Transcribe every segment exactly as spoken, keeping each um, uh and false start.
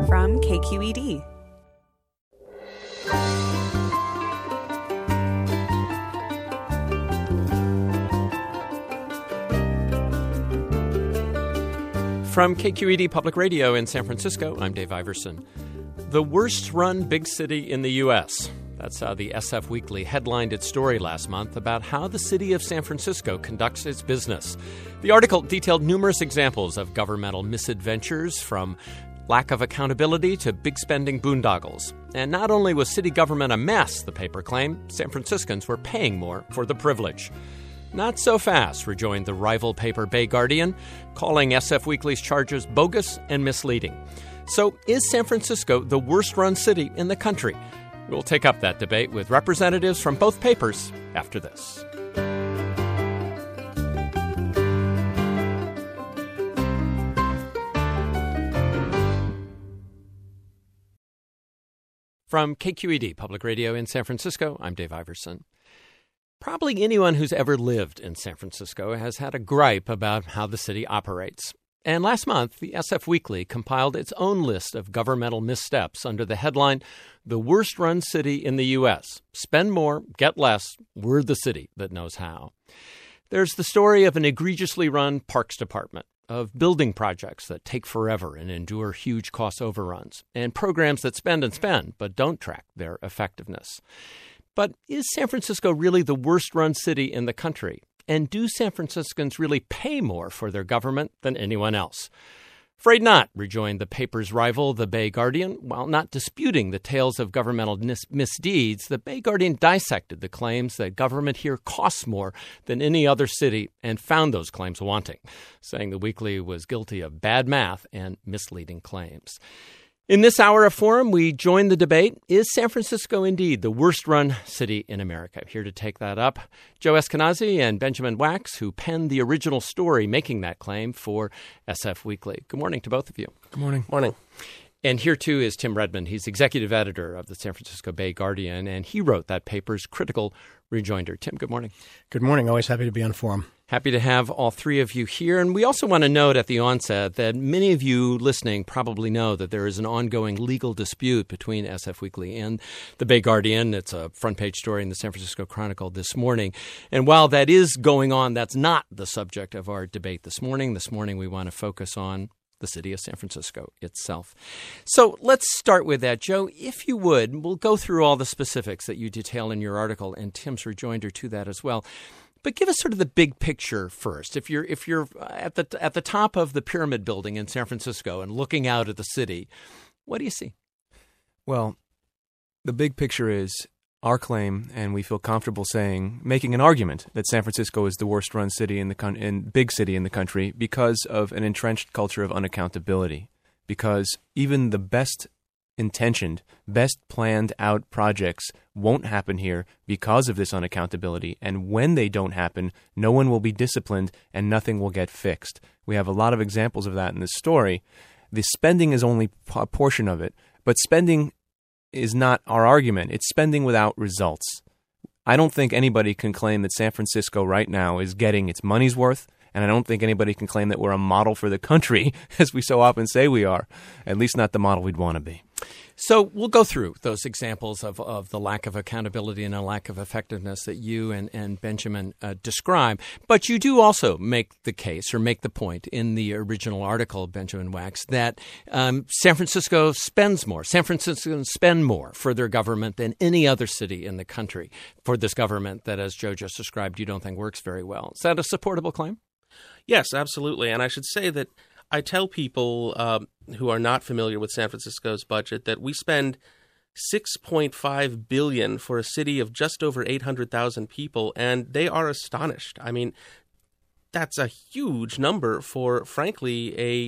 from K Q E D. From K Q E D Public Radio in San Francisco, I'm Dave Iverson. The worst-run big city in the U S That's how the S F Weekly headlined its story last month about how the city of San Francisco conducts its business. The article detailed numerous examples of governmental misadventures, from lack of accountability to big-spending boondoggles. And not only was city government a mess, the paper claimed, San Franciscans were paying more for the privilege. Not so fast, rejoined the rival paper Bay Guardian, calling S F Weekly's charges bogus and misleading. So, is San Francisco the worst-run city in the country? We'll take up that debate with representatives from both papers after this. From K Q E D Public Radio in San Francisco, I'm Dave Iverson. Probably anyone who's ever lived in San Francisco has had a gripe about how the city operates. And last month, the S F Weekly compiled its own list of governmental missteps under the headline, The Worst-Run City in the U S Spend more, get less, we're the city that knows how. There's the story of an egregiously run parks department, of building projects that take forever and endure huge cost overruns, and programs that spend and spend but don't track their effectiveness. But is San Francisco really the worst-run city in the country? And do San Franciscans really pay more for their government than anyone else? Afraid not, rejoined the paper's rival, the Bay Guardian. While not disputing the tales of governmental mis- misdeeds, the Bay Guardian dissected the claims that government here costs more than any other city and found those claims wanting, saying the Weekly was guilty of bad math and misleading claims. In this hour of Forum, we join the debate. Is San Francisco indeed the worst-run city in America? Here to take that up, Joe Eskenazi and Benjamin Wax, who penned the original story making that claim for S F Weekly. Good morning to both of you. Good morning. Morning. And here, too, is Tim Redmond. He's executive editor of the San Francisco Bay Guardian, and he wrote that paper's critical rejoinder. Tim, good morning. Good morning. Always happy to be on Forum. Happy to have all three of you here. And we also want to note at the onset that many of you listening probably know that there is an ongoing legal dispute between S F Weekly and the Bay Guardian. It's a front-page story in the San Francisco Chronicle this morning. And while that is going on, that's not the subject of our debate this morning. This morning we want to focus on the city of San Francisco itself. So let's start with that. Joe, if you would, we'll go through all the specifics that you detail in your article and Tim's rejoinder to that as well. But give us sort of the big picture first. If you're if you're at the at the top of the Pyramid Building in San Francisco and looking out at the city, what do you see? Well, the big picture is our claim, and we feel comfortable saying, making an argument that San Francisco is the worst-run city in the con- in big city in the country because of an entrenched culture of unaccountability. Because even the best intentioned, best planned out projects won't happen here because of this unaccountability. And when they don't happen, no one will be disciplined and nothing will get fixed. We have a lot of examples of that in this story. The spending is only a portion of it, but spending is not our argument. It's spending without results. I don't think anybody can claim that San Francisco right now is getting its money's worth. And I don't think anybody can claim that we're a model for the country, as we so often say we are, at least not the model we'd want to be. So we'll go through those examples of, of the lack of accountability and a lack of effectiveness that you and, and Benjamin uh, describe. But you do also make the case or make the point in the original article, Benjamin Wax, that um, San Francisco spends more. San Franciscans spend more for their government than any other city in the country for this government that, as Joe just described, you don't think works very well. Is that a supportable claim? Yes, absolutely. And I should say that I tell people um, who are not familiar with San Francisco's budget that we spend six point five billion dollars for a city of just over eight hundred thousand people, and they are astonished. I mean, that's a huge number for, frankly, a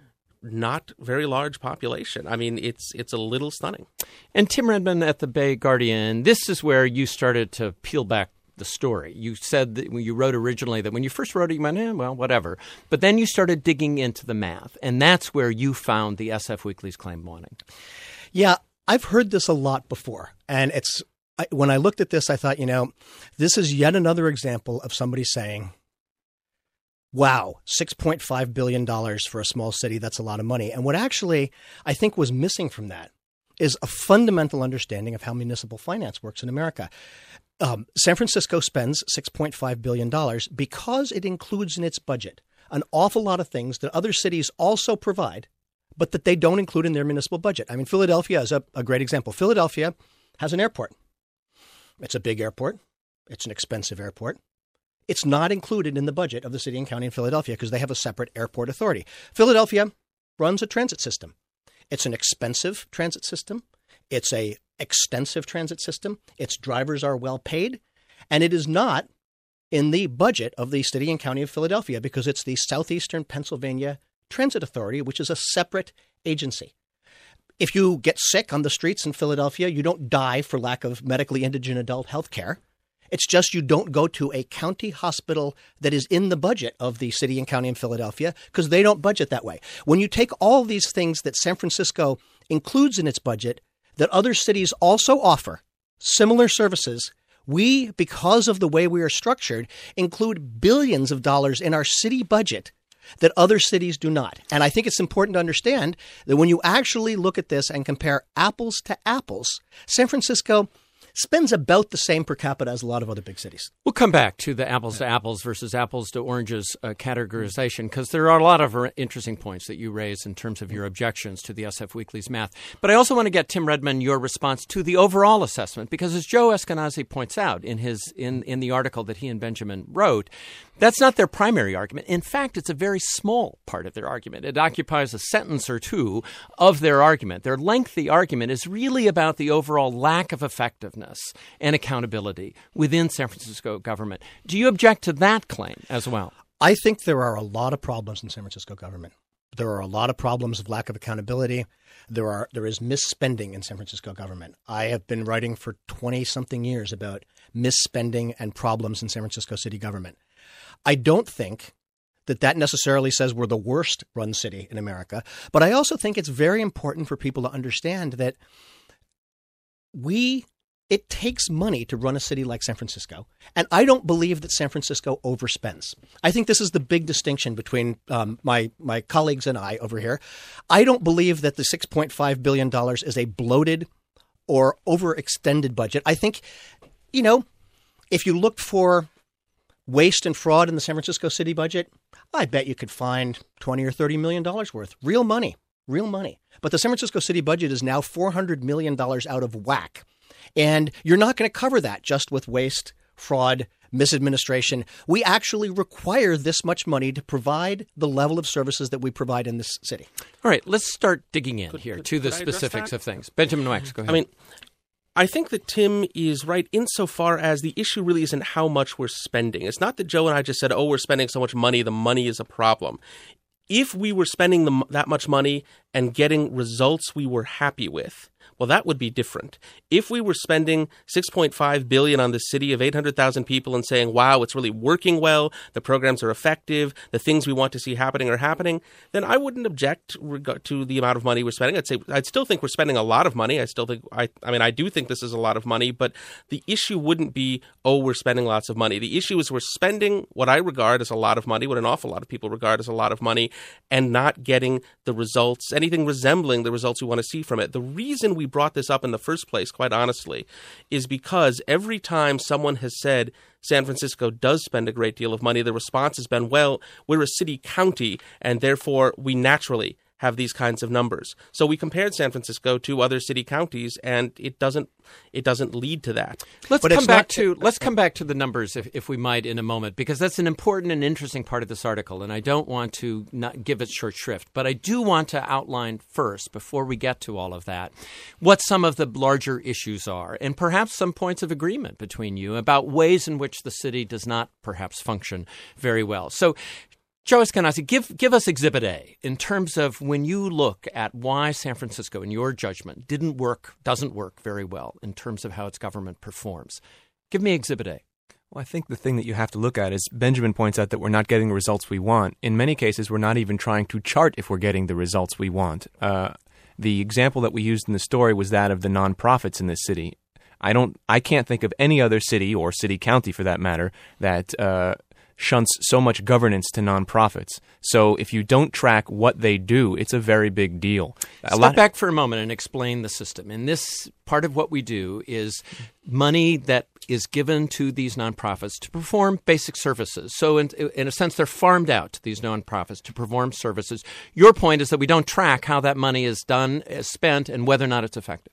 not very large population. I mean, it's it's a little stunning. And Tim Redmond at the Bay Guardian, this is where you started to peel back the story. You said that when you wrote originally that when you first wrote it, you went, eh, well, whatever. But then you started digging into the math, and that's where you found the S F Weekly's claim wanting. Yeah, I've heard this a lot before. And it's I, when I looked at this, I thought, you know, this is yet another example of somebody saying wow, six point five billion dollars for a small city, that's a lot of money. And what actually I think was missing from that is a fundamental understanding of how municipal finance works in America. Um, San Francisco spends six point five billion dollars because it includes in its budget an awful lot of things that other cities also provide, but that they don't include in their municipal budget. I mean, Philadelphia is a, a great example. Philadelphia has an airport. It's a big airport. It's an expensive airport. It's not included in the budget of the city and county in Philadelphia because they have a separate airport authority. Philadelphia runs a transit system. It's an expensive transit system. It's a extensive transit system. Its drivers are well paid. And it is not in the budget of the city and county of Philadelphia because it's the Southeastern Pennsylvania Transit Authority, which is a separate agency. If you get sick on the streets in Philadelphia, you don't die for lack of medically indigent adult health care. It's just you don't go to a county hospital that is in the budget of the city and county in Philadelphia because they don't budget that way. When you take all these things that San Francisco includes in its budget that other cities also offer, similar services, we, because of the way we are structured, include billions of dollars in our city budget that other cities do not. And I think it's important to understand that when you actually look at this and compare apples to apples, San Francisco spends about the same per capita as a lot of other big cities. We'll come back to the apples to apples versus apples to oranges uh, categorization because there are a lot of interesting points that you raise in terms of your objections to the S F Weekly's math. But I also want to get, Tim Redmond, your response to the overall assessment because as Joe Eskenazi points out in his in, in the article that he and Benjamin wrote, that's not their primary argument. In fact, it's a very small part of their argument. It occupies a sentence or two of their argument. Their lengthy argument is really about the overall lack of effectiveness and accountability within San Francisco government. Do you object to that claim as well? I think there are a lot of problems in San Francisco government. There are a lot of problems of lack of accountability. There are there is misspending in San Francisco government. I have been writing for twenty-something years about misspending and problems in San Francisco city government. I don't think that that necessarily says we're the worst run city in America, but I also think it's very important for people to understand that we it takes money to run a city like San Francisco, and I don't believe that San Francisco overspends. I think this is the big distinction between um, my my colleagues and I over here. I don't believe that the six point five billion dollars is a bloated or overextended budget. I think, you know, if you looked for waste and fraud in the San Francisco city budget, I bet you could find twenty or thirty million dollars worth. Real money, real money. But the San Francisco city budget is now four hundred million dollars out of whack. And you're not going to cover that just with waste, fraud, misadministration. We actually require this much money to provide the level of services that we provide in this city. All right, let's start digging in could, here could, to the specifics of things. Benjamin Wax, go ahead. I mean, I think that Tim is right insofar as the issue really isn't how much we're spending. It's not that Joe and I just said, oh, we're spending so much money, the money is a problem. If we were spending the, that much money and getting results we were happy with, well, that would be different. If we were spending six point five billion dollars on this city of eight hundred thousand people and saying, wow, it's really working well, the programs are effective, the things we want to see happening are happening, then I wouldn't object to the amount of money we're spending. I'd say I'd still think we're spending a lot of money. I still think I I mean I do think this is a lot of money, but the issue wouldn't be, oh, we're spending lots of money. The issue is we're spending what I regard as a lot of money, what an awful lot of people regard as a lot of money, and not getting the results, anything resembling the results we want to see from it. The reason we brought this up in the first place, quite honestly, is because every time someone has said San Francisco does spend a great deal of money, the response has been, well, we're a city county, and therefore we naturally have these kinds of numbers. So we compared San Francisco to other city counties, and it doesn't it doesn't lead to that. Let's but come back not, to let's come back to the numbers, if, if we might, in a moment, because that's an important and interesting part of this article, and I don't want to not give it short shrift. But I do want to outline first, before we get to all of that, what some of the larger issues are, and perhaps some points of agreement between you about ways in which the city does not perhaps function very well. So, Joe Eskenazi, give give us Exhibit A in terms of when you look at why San Francisco, in your judgment, didn't work, doesn't work very well in terms of how its government performs. Give me Exhibit A. Well, I think the thing that you have to look at is Benjamin points out that we're not getting the results we want. In many cases, we're not even trying to chart if we're getting the results we want. Uh, the example that we used in the story was that of the nonprofits in this city. I don't, I can't think of any other city or city county, for that matter, that uh, shunts so much governance to nonprofits. So if you don't track what they do, it's a very big deal. A Step lot- back for a moment and explain the system. And this part of what we do is money that is given to these nonprofits to perform basic services. So in, in a sense, they're farmed out to these nonprofits to perform services. Your point is that we don't track how that money is done, is spent, and whether or not it's effective.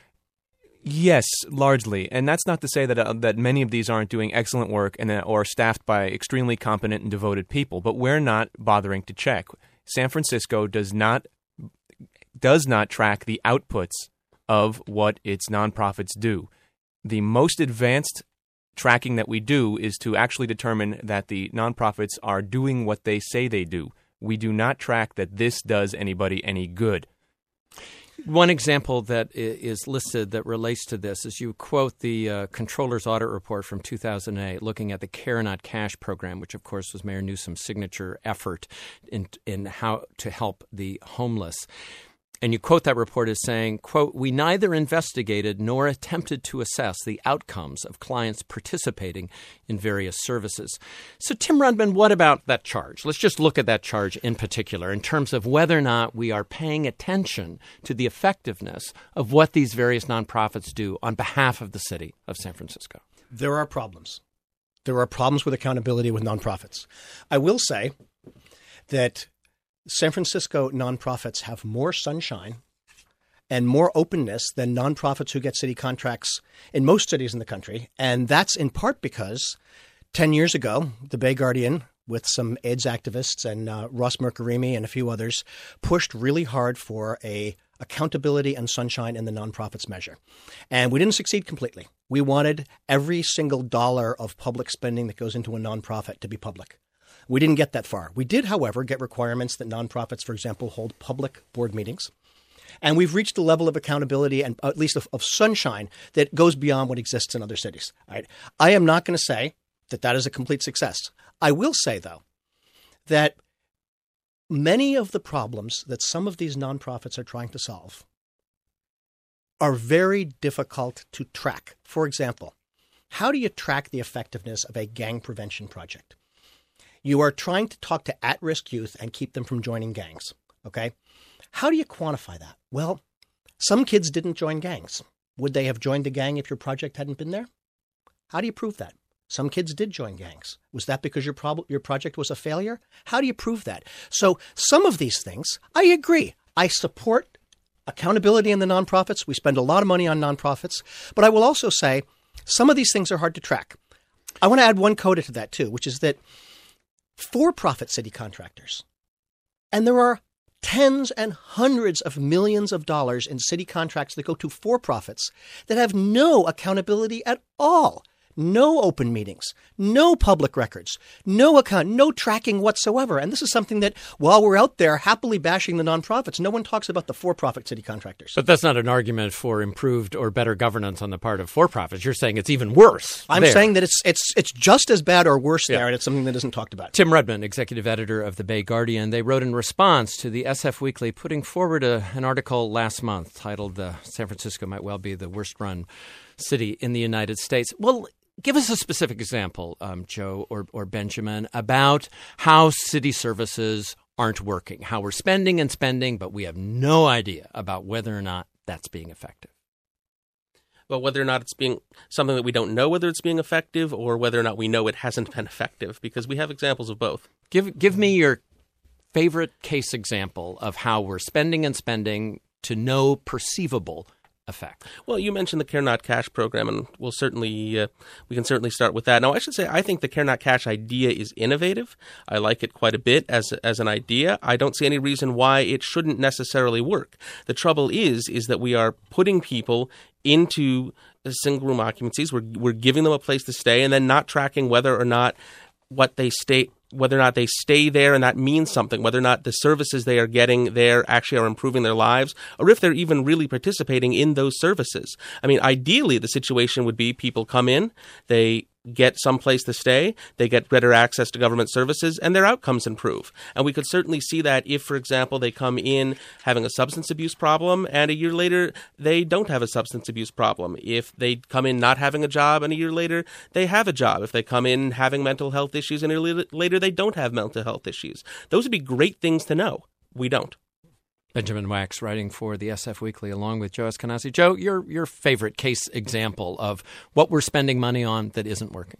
Yes, largely, and that's not to say that uh, that many of these aren't doing excellent work and uh, or staffed by extremely competent and devoted people. But we're not bothering to check. San Francisco does not does not track the outputs of what its nonprofits do. The most advanced tracking that we do is to actually determine that the nonprofits are doing what they say they do. We do not track that this does anybody any good. One example that is listed that relates to this is you quote the uh, Comptroller's audit report from two thousand eight looking at the Care Not Cash program, which, of course, was Mayor Newsom's signature effort in, in how to help the homeless. And you quote that report as saying, quote, "We neither investigated nor attempted to assess the outcomes of clients participating in various services." So, Tim Rudman, what about that charge? Let's just look at that charge in particular in terms of whether or not we are paying attention to the effectiveness of what these various nonprofits do on behalf of the city of San Francisco. There are problems. There are problems with accountability with nonprofits. I will say that San Francisco nonprofits have more sunshine and more openness than nonprofits who get city contracts in most cities in the country. And that's in part because ten years ago, the Bay Guardian, with some AIDS activists and uh, Ross Mercarimi and a few others, pushed really hard for a accountability and sunshine in the nonprofits measure. And we didn't succeed completely. We wanted every single dollar of public spending that goes into a nonprofit to be public. We didn't get that far. We did, however, get requirements that nonprofits, for example, hold public board meetings. And we've reached a level of accountability and at least of, of sunshine that goes beyond what exists in other cities. All right? I am not going to say that that is a complete success. I will say, though, that many of the problems that some of these nonprofits are trying to solve are very difficult to track. For example, how do you track the effectiveness of a gang prevention project? You are trying to talk to at-risk youth and keep them from joining gangs, okay? How do you quantify that? Well, some kids didn't join gangs. Would they have joined the gang if your project hadn't been there? How do you prove that? Some kids did join gangs. Was that because your prob- your project was a failure? How do you prove that? So some of these things, I agree. I support accountability in the nonprofits. We spend a lot of money on nonprofits. But I will also say some of these things are hard to track. I want to add one coda to that, too, which is that for-profit city contractors, and there are tens and hundreds of millions of dollars in city contracts that go to for-profits that have no accountability at all. No open meetings, no public records, no account, no tracking whatsoever. And this is something that, while we're out there happily bashing the nonprofits, no one talks about the for-profit city contractors. But that's not an argument for improved or better governance on the part of for-profits. You're saying it's even worse. I'm there. saying that it's it's it's just as bad or worse Yeah. there, and it's something that isn't talked about. Tim Rudman, executive editor of the Bay Guardian, they wrote in response to the S F Weekly putting forward a, an article last month titled uh, San Francisco Might Well Be the Worst Run City in the United States. Well, give us a specific example, um, Joe or, or Benjamin, about how city services aren't working, how we're spending and spending, but we have no idea about whether or not that's being effective. Well, whether or not it's being something that we don't know whether it's being effective or whether or not we know it hasn't been effective, because we have examples of both. Give give me your favorite case example of how we're spending and spending to no perceivable effect. Well, you mentioned the Care Not Cash program, and we'll certainly uh, we can certainly start with that. Now, I should say I think the Care Not Cash idea is innovative. I like it quite a bit as as an idea. I don't see any reason why it shouldn't necessarily work. The trouble is is that we are putting people into single room occupancies. We're we're giving them a place to stay, and then not tracking whether or not what they stay. whether or not they stay there and that means something, whether or not the services they are getting there actually are improving their lives, or if they're even really participating in those services. I mean, ideally, the situation would be people come in, they get someplace to stay, they get better access to government services, and their outcomes improve. And we could certainly see that if, for example, they come in having a substance abuse problem, and a year later they don't have a substance abuse problem. If they come in not having a job, and a year later they have a job. If they come in having mental health issues, and a year later they don't have mental health issues. Those would be great things to know. We don't. Benjamin Wax, writing for the S F Weekly, along with Joe Eskenazi. Joe, your your favorite case example of what we're spending money on that isn't working?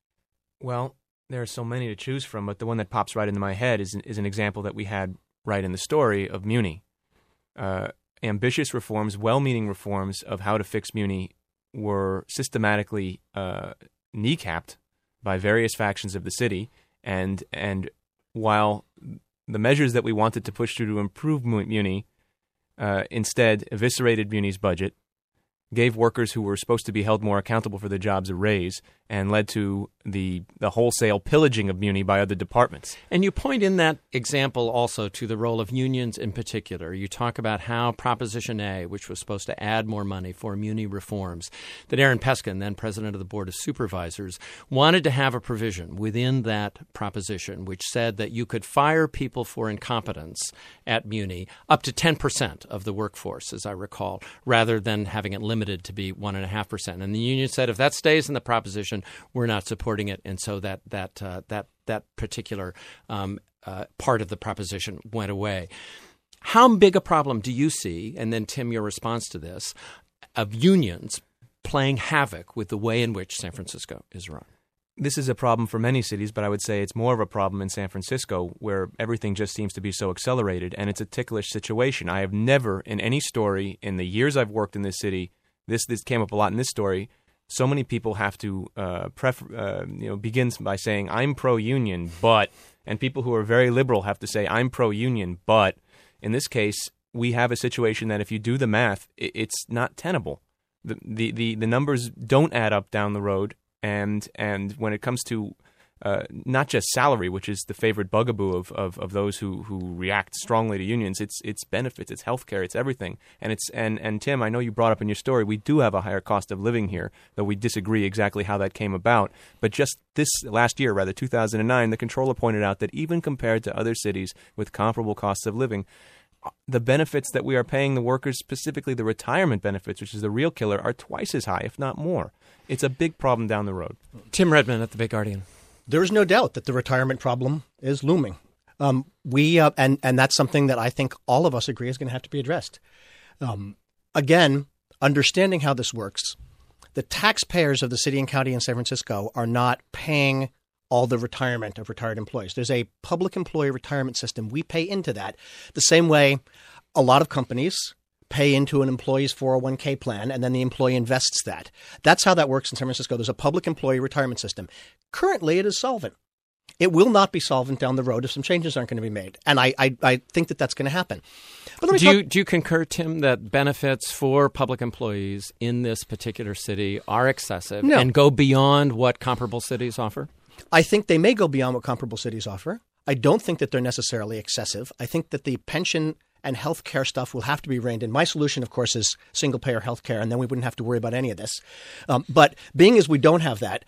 Well, there are so many to choose from, but the one that pops right into my head is, is an example that we had right in the story of Muni. Uh, ambitious reforms, well-meaning reforms of how to fix Muni were systematically uh, kneecapped by various factions of the city, and and while the measures that we wanted to push through to improve Muni uh, instead eviscerated Muni's budget, gave workers who were supposed to be held more accountable for their jobs a raise, and led to the the wholesale pillaging of Muni by other departments. And you point in that example also to the role of unions in particular. You talk about how Proposition A, which was supposed to add more money for Muni reforms, that Aaron Peskin, then president of the Board of Supervisors, wanted to have a provision within that proposition which said that you could fire people for incompetence at Muni up to ten percent of the workforce, as I recall, rather than having it limited to be one point five percent. And the union said if that stays in the proposition, we're not supporting it, and so that that uh, that that particular um, uh, part of the proposition went away. How big a problem do you see, and then Tim, your response to this, of unions playing havoc with the way in which San Francisco is run? This is a problem for many cities, but I would say it's more of a problem in San Francisco, where everything just seems to be so accelerated, and it's a ticklish situation. I have never, in any story in the years I've worked in this city, this this came up a lot in this story, so many people have to uh, prefer, uh, you know, begins by saying, I'm pro-union, but, and people who are very liberal have to say, I'm pro-union, but. In this case, we have a situation that if you do the math, it, it's not tenable. The, the, the, the numbers don't add up down the road, and and when it comes to uh, not just salary, which is the favorite bugaboo of, of, of those who, who react strongly to unions, it's it's benefits, it's healthcare, it's everything. And it's and, and Tim, I know you brought up in your story, we do have a higher cost of living here, though we disagree exactly how that came about. But just this last year, rather, two thousand nine, the comptroller pointed out that even compared to other cities with comparable costs of living, the benefits that we are paying the workers, specifically the retirement benefits, which is the real killer, are twice as high, if not more. It's a big problem down the road. Tim Redmond at the Bay Guardian. There is no doubt that the retirement problem is looming. Um, we uh, and and that's something that I think all of us agree is going to have to be addressed. Um, again, understanding how this works, the taxpayers of the city and county in San Francisco are not paying all the retirement of retired employees. There's a public employee retirement system. We pay into that the same way a lot of companies pay into an employee's four oh one k plan, and then the employee invests that. That's how that works in San Francisco. There's a public employee retirement system. Currently, it is solvent. It will not be solvent down the road if some changes aren't going to be made. And I I, I think that that's going to happen. But let me do, talk- you, do you concur, Tim, that benefits for public employees in this particular city are excessive No. and go beyond what comparable cities offer? I think they may go beyond what comparable cities offer. I don't think that they're necessarily excessive. I think that the pension and health care stuff will have to be reined in. My solution, of course, is single-payer health care, and then we wouldn't have to worry about any of this. Um, but being as we don't have that,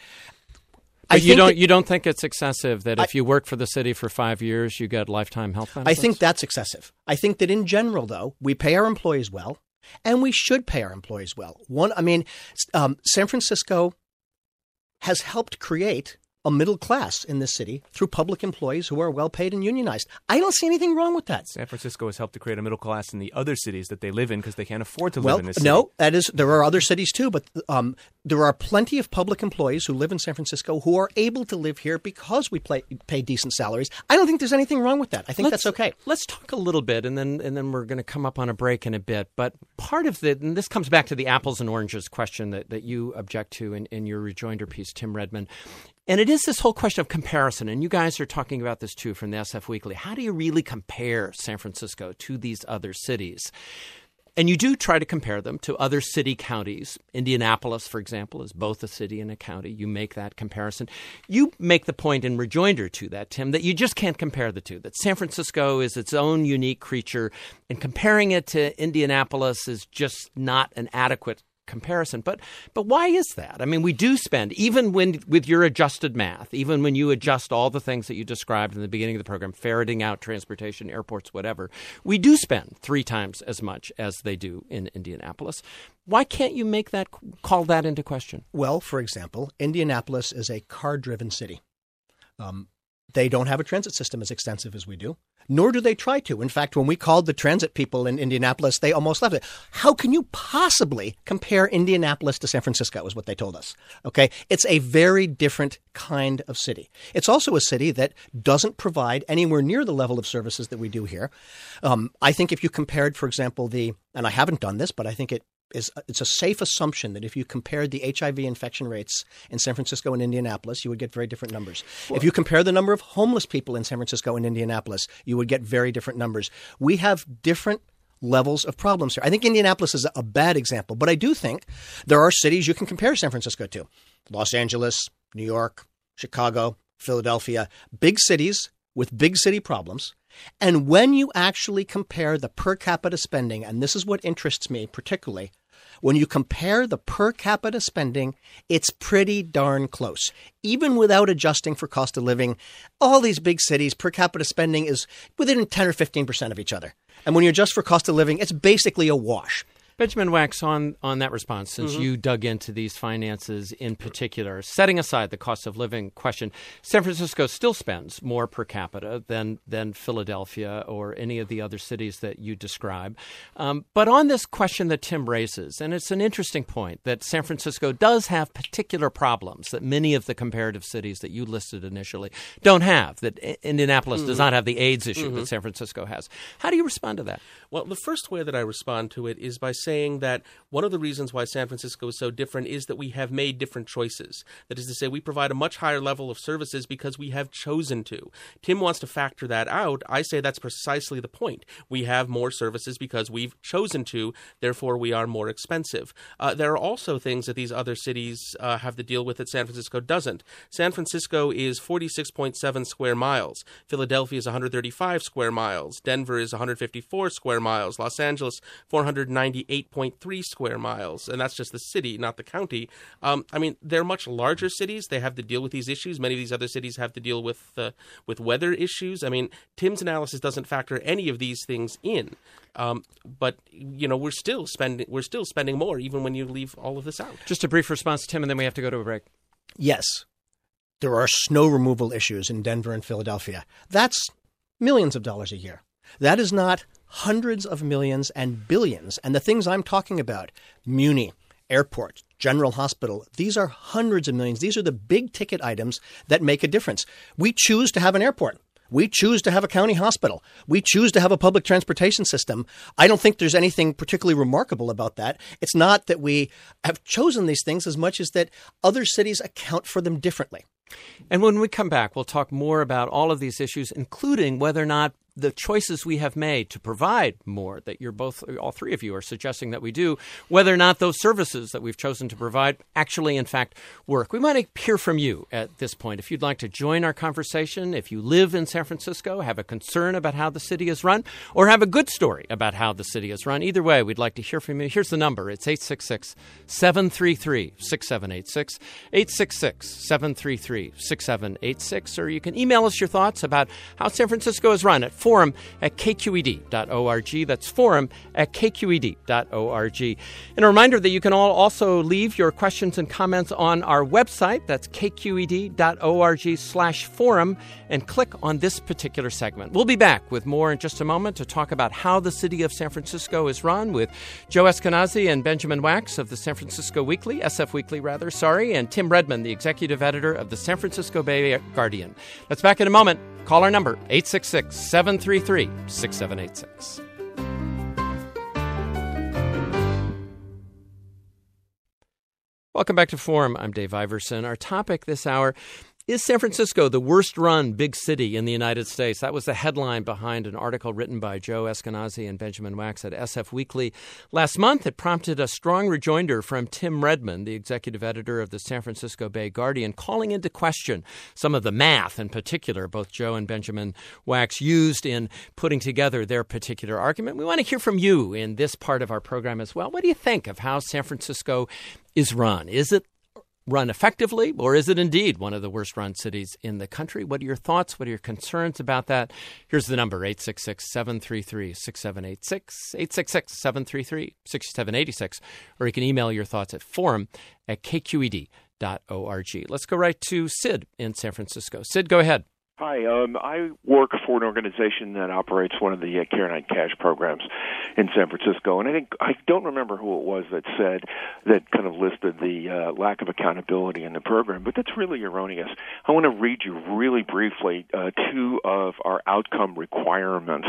But I you think don't that- you don't think it's excessive that I- if you work for the city for five years, you get lifetime health benefits? I think that's excessive. I think that in general, though, we pay our employees well, and we should pay our employees well. One, I mean, um, San Francisco has helped create a middle class in this city through public employees who are well paid and unionized. I don't see anything wrong with that. San Francisco has helped to create a middle class in the other cities that they live in because they can't afford to Well, live in this city. no, that is there are other cities too, but um, there are plenty of public employees who live in San Francisco who are able to live here because we play, pay decent salaries. I don't think there's anything wrong with that. I think Let's- that's okay. Let's talk a little bit, and then and then we're going to come up on a break in a bit. But part of the, and this comes back to the apples and oranges question that, that you object to in, in your rejoinder piece, Tim Redmond. And it is this whole question of comparison, and you guys are talking about this too from the S F Weekly. How do you really compare San Francisco to these other cities? And you do try to compare them to other city counties. Indianapolis, for example, is both a city and a county. You make that comparison. You make the point in rejoinder to that, Tim, that you just can't compare the two, that San Francisco is its own unique creature, and comparing it to Indianapolis is just not an adequate comparison. But but why is that? I mean, we do spend, even when with your adjusted math, even when you adjust all the things that you described in the beginning of the program, ferreting out transportation, airports, whatever, we do spend three times as much as they do in Indianapolis. Why can't you make that, call that into question? Well, for example, Indianapolis is a car-driven city. Um, they don't have a transit system as extensive as we do, nor do they try to. In fact, when we called the transit people in Indianapolis, they almost left it. How can you possibly compare Indianapolis to San Francisco, is what they told us. Okay, it's a very different kind of city. It's also a city that doesn't provide anywhere near the level of services that we do here. Um, I think if you compared, for example, the, and I haven't done this, but I think it is it's a safe assumption that if you compared the H I V infection rates in San Francisco and Indianapolis, you would get very different numbers. Well, if you compare the number of homeless people in San Francisco and Indianapolis, you would get very different numbers. We have different levels of problems here. I think Indianapolis is a bad example, but I do think there are cities you can compare San Francisco to. Los Angeles, New York, Chicago, Philadelphia, big cities with big city problems. And when you actually compare the per capita spending, and this is what interests me particularly, when you compare the per capita spending, it's pretty darn close. Even without adjusting for cost of living, all these big cities, per capita spending is within ten or fifteen percent of each other. And when you adjust for cost of living, it's basically a wash. Benjamin Wax, on, on that response, since mm-hmm. you dug into these finances in particular, setting aside the cost of living question, San Francisco still spends more per capita than than Philadelphia or any of the other cities that you describe. Um, but on this question that Tim raises, and it's an interesting point, that San Francisco does have particular problems that many of the comparative cities that you listed initially don't have, that Indianapolis mm-hmm. does not have the AIDS issue mm-hmm. that San Francisco has. How do you respond to that? Well, the first way that I respond to it is by saying saying that one of the reasons why San Francisco is so different is that we have made different choices. That is to say, we provide a much higher level of services because we have chosen to. Tim wants to factor that out. I say that's precisely the point. We have more services because we've chosen to, therefore we are more expensive. Uh, there are also things that these other cities uh, have to deal with that San Francisco doesn't. San Francisco is forty-six point seven square miles. Philadelphia is one hundred thirty-five square miles. Denver is one hundred fifty-four square miles. Los Angeles, four hundred ninety-eight point three square miles. And that's just the city, not the county. Um, I mean, they're much larger cities. They have to deal with these issues. Many of these other cities have to deal with uh, with weather issues. I mean, Tim's analysis doesn't factor any of these things in. Um, but you know, we're still spending we're still spending more even when you leave all of this out. Just a brief response, Tim, and then we have to go to a break. Yes, there are snow removal issues in Denver and Philadelphia. That's millions of dollars a year. That is not hundreds of millions and billions. And the things I'm talking about, Muni, airport, General Hospital, these are hundreds of millions. These are the big ticket items that make a difference. We choose to have an airport. We choose to have a county hospital. We choose to have a public transportation system. I don't think there's anything particularly remarkable about that. It's not that we have chosen these things as much as that other cities account for them differently. And when we come back, we'll talk more about all of these issues, including whether or not the choices we have made to provide more, that you're both, all three of you are suggesting that we do, whether or not those services that we've chosen to provide actually, in fact, work. We might hear from you at this point. If you'd like to join our conversation, if you live in San Francisco, have a concern about how the city is run, or have a good story about how the city is run, either way, we'd like to hear from you. Here's the number. It's eight six six, seven three three, six seven eight six, eight six six, seven three three, six seven eight six, or you can email us your thoughts about how San Francisco is run at forum at k q e d dot org. That's forum at k q e d dot org. And a reminder that you can all also leave your questions and comments on our website. That's k q e d dot org slash forum, and click on this particular segment. We'll be back with more in just a moment to talk about how the city of San Francisco is run with Joe Eskenazi and Benjamin Wax of the San Francisco Weekly, S F Weekly rather, sorry, and Tim Redmond, the executive editor of the San Francisco Bay Guardian. That's back in a moment. Call our number, eight six six, seven three three, six seven eight six. Welcome back to Forum. I'm Dave Iverson. Our topic this hour Is San Francisco the worst-run big city in the United States? That was the headline behind an article written by Joe Eskenazi and Benjamin Wax at S F Weekly last month. It prompted a strong rejoinder from Tim Redmond, the executive editor of the San Francisco Bay Guardian, calling into question some of the math in particular both Joe and Benjamin Wax used in putting together their particular argument. We want to hear from you in this part of our program as well. What do you think of how San Francisco is run? Is it run effectively, or is it indeed one of the worst-run cities in the country? What are your thoughts? What are your concerns about that? Here's the number, eight six six, seven three three, six seven eight six, eight six six, seven three three, six seven eight six, or you can email your thoughts at forum at k q e d dot org. Let's go right to Sid in San Francisco. Sid, go ahead. Hi, um, I work for an organization that operates one of the uh, Care Not Cash programs in San Francisco, and I think I don't remember who it was that said that kind of listed the uh, lack of accountability in the program, but that's really erroneous. I want to read you really briefly uh, two of our outcome requirements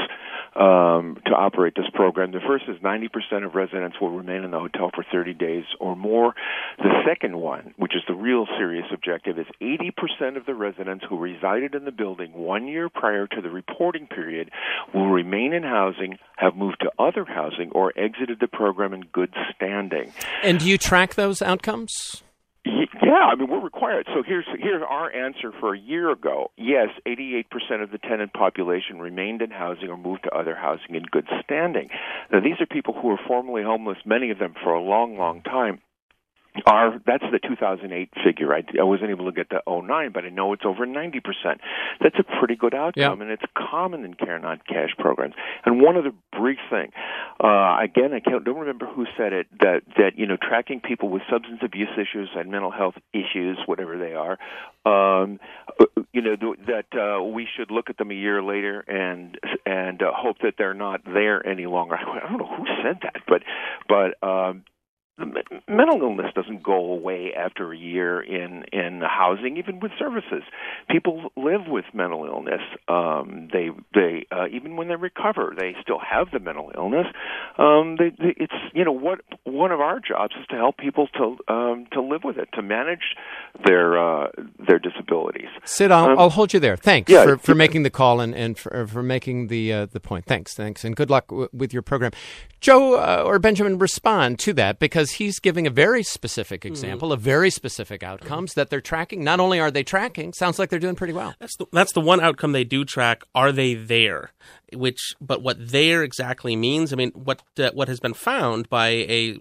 um, to operate this program. The first is ninety percent of residents will remain in the hotel for thirty days or more. The second one, which is the real serious objective, is eighty percent of the residents who resided in the building one year prior to the reporting period will remain in housing, have moved to other housing, or exited the program in good standing. And do you track those outcomes? Yeah, I mean, we're required. So here's here's our answer for a year ago. Yes, eighty-eight percent of the tenant population remained in housing or moved to other housing in good standing. Now, these are people who were formerly homeless, many of them for a long, long time. Our, that's the two thousand eight figure. I, I wasn't able to get the oh nine, but I know it's over ninety percent. That's a pretty good outcome, yeah. And it's common in Care Not Cash programs. And one other brief thing, uh, again, I can't, don't remember who said it, that, that, you know, tracking people with substance abuse issues and mental health issues, whatever they are, um, you know, that uh, we should look at them a year later and and uh, hope that they're not there any longer. I don't know who said that, but, but, um, mental illness doesn't go away after a year in, in housing, even with services. People live with mental illness. Um, they they uh, even when they recover, they still have the mental illness. Um, they, they, it's you know what one of our jobs is to help people to um, to live with it, to manage their uh, their disabilities. Sid, I'll, um, I'll hold you there. Thanks yeah, for, for making the call and, and for, for making the uh, the point. Thanks, thanks, and good luck w- with your program. Joe uh, or Benjamin, respond to that, because he's giving a very specific example mm-hmm. of very specific outcomes that they're tracking. Not only are they tracking, sounds like they're doing pretty well. That's the, that's the one outcome they do track. Are they there? Which, but what there exactly means, I mean, what uh, what has been found by a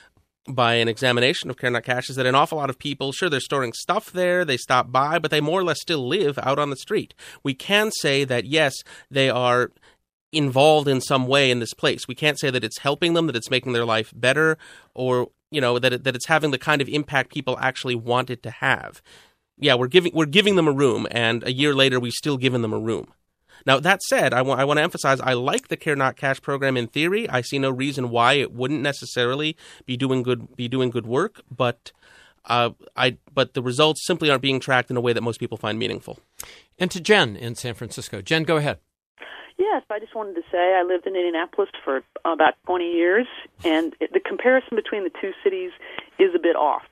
by an examination of Care Not Cash is that an awful lot of people, sure, they're storing stuff there, they stop by, but they more or less still live out on the street. We can say that, yes, they are involved in some way in this place. We can't say that it's helping them, that it's making their life better, or, you know, that it, that it's having the kind of impact people actually want it to have. Yeah, we're giving we're giving them a room, and a year later we've still given them a room. Now, that said, I want I want to emphasize, I like the Care Not Cash program in theory. I see no reason why it wouldn't necessarily be doing good be doing good work, but uh, I but the results simply aren't being tracked in a way that most people find meaningful. And to Jen in San Francisco. Jen, go ahead. Yes, I just wanted to say I lived in Indianapolis for about twenty years, and it, the comparison between the two cities is a bit off.